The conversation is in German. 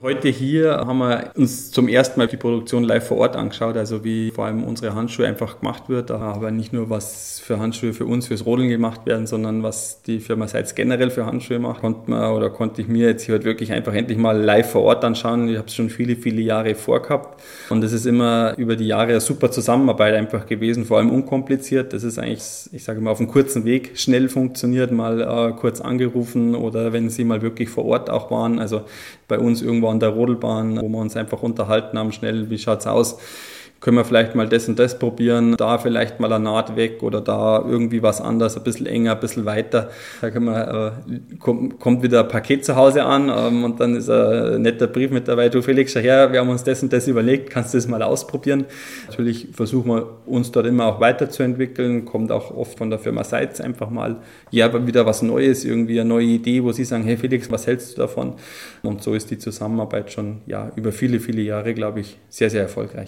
Heute hier haben wir uns zum ersten Mal die Produktion live vor Ort angeschaut, also wie vor allem unsere Handschuhe einfach gemacht wird. Da aber nicht nur was für Handschuhe für uns, fürs Rodeln gemacht werden, sondern was die Firma Seitz generell für Handschuhe macht. Konnte ich mir jetzt hier heute wirklich einfach endlich mal live vor Ort anschauen. Ich habe es schon viele, viele Jahre vorgehabt und es ist immer über die Jahre eine super Zusammenarbeit einfach gewesen, vor allem unkompliziert. Das ist eigentlich, ich sage mal, auf einem kurzen Weg schnell funktioniert, mal kurz angerufen oder wenn sie mal wirklich vor Ort auch waren, also bei uns irgendwo an der Rodelbahn, wo wir uns einfach unterhalten haben, schnell, wie schaut's aus? Können wir vielleicht mal das und das probieren, da vielleicht mal eine Naht weg oder da irgendwie was anderes, ein bisschen enger, ein bisschen weiter. Da kommt wieder ein Paket zu Hause an und dann ist ein netter Brief mit dabei, du Felix, schau her, wir haben uns das und das überlegt, kannst du das mal ausprobieren? Natürlich versuchen wir uns dort immer auch weiterzuentwickeln, kommt auch oft von der Firma Seitz einfach mal, ja, wieder was Neues, irgendwie eine neue Idee, wo sie sagen, hey Felix, was hältst du davon? Und so ist die Zusammenarbeit schon über viele, viele Jahre, glaube ich, sehr, sehr erfolgreich.